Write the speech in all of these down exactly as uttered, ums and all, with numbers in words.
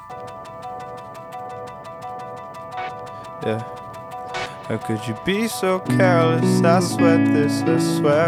Yeah. How could you be so careless? I sweat this, I swear.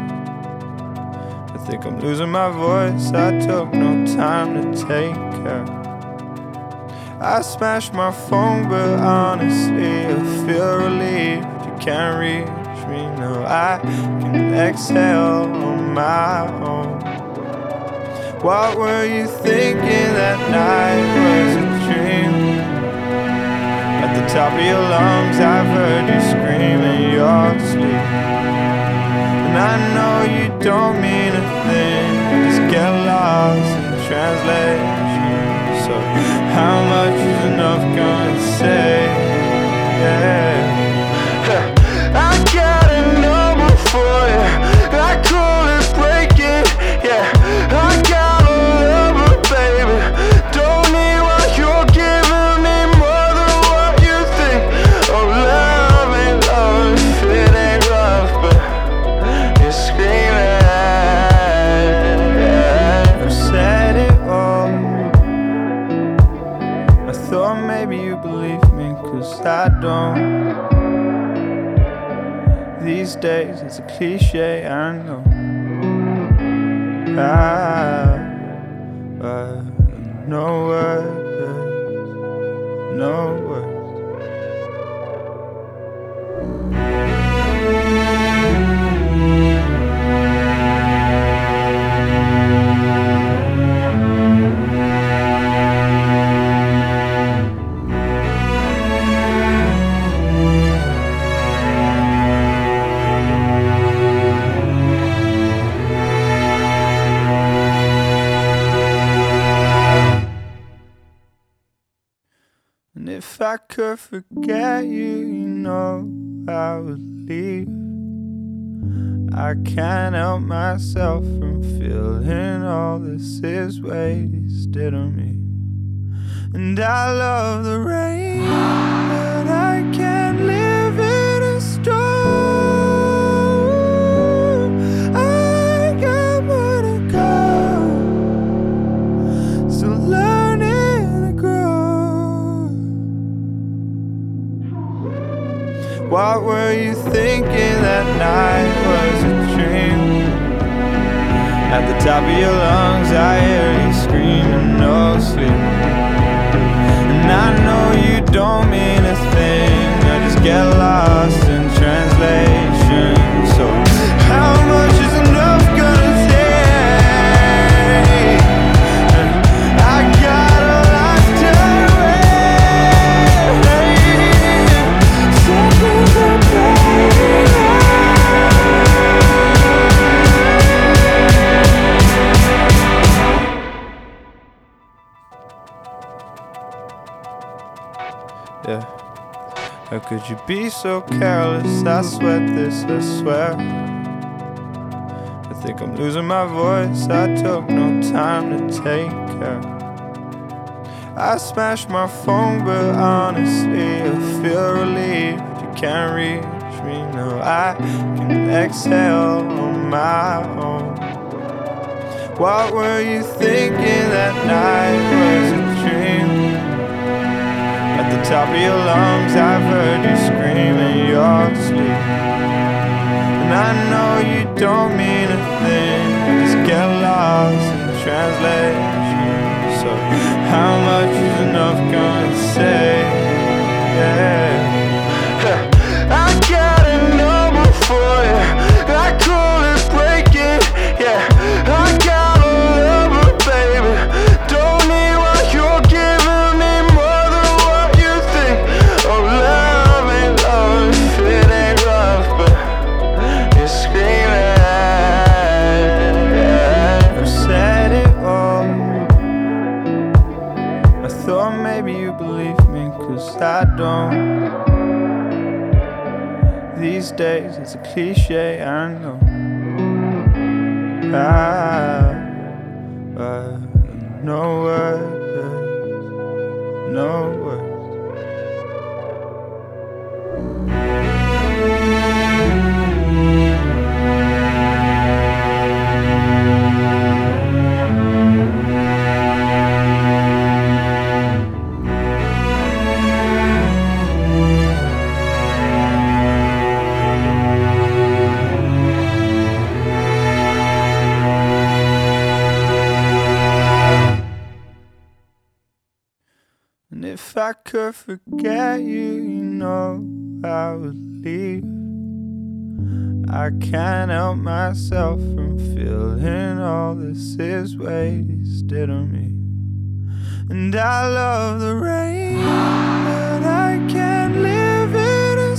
I think I'm losing my voice. I took no time to take care. I smashed my phone, but honestly I feel relieved. You can't reach me, no, I can exhale on my own. What were you thinking that night? Was a dream? At the top of your lungs, I've heard you scream in your sleep. And I know you don't mean a thing, just get lost in translation. So how much is enough gonna say? Yeah. I got a number for you, I call it breaking. Yeah, I got a lover, baby. Don't need what you're giving me more than what you think. Oh, love ain't love if it ain't rough, but you're screaming. I've said it all. I thought maybe you believe me, cause I don't. These days it's a cliche, I know. I, I no words, no words. And if I could forget you, you know I would leave. I can't help myself from feeling all this is wasted on me. And I love the rain, but I can't live in a storm. I got more to go, still learning to grow. What were you thinking that night? Was a dream? At the top of your lungs, I hear you screaming, no sleep. And I know you don't mean a thing, I just get lost in translation. So how much is enough gonna say? I got a lot to wait. Something's a Yeah. How could you be so careless? I sweat this, I swear. I think I'm losing my voice. I took no time to take care. I smashed my phone, but honestly I feel relieved. You can't reach me, no, I can exhale on my own. What were you thinking that night? Was a dream? At the top of your lungs, I've heard you scream in your sleep. And I know you don't mean a thing, just get lost in translation. So how much is enough gonna say? Yeah. I got a number for you, I call it breaking. Yeah, I got a lover, baby. Don't need what you're giving me more than what you think. Oh, love ain't love if it ain't rough, but you're screaming. I've said it all. I thought maybe you believe me, cause I don't. These days it's a cliche, I know. I, I no words, no words. if I could forget you, you know I would leave. I can't help myself from feeling all this is wasted on me. And I love the rain, but I can't live in a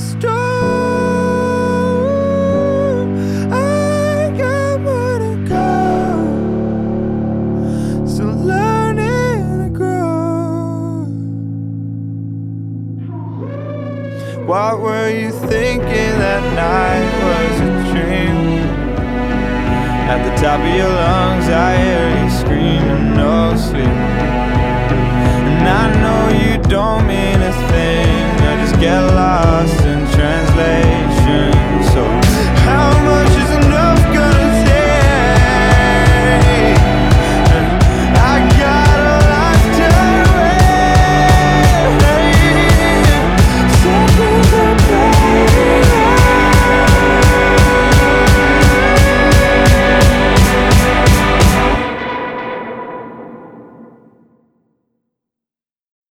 storm. I got more to go, still learning to grow. What were you thinking that night was a dream? At the top of your lungs I hear you scream.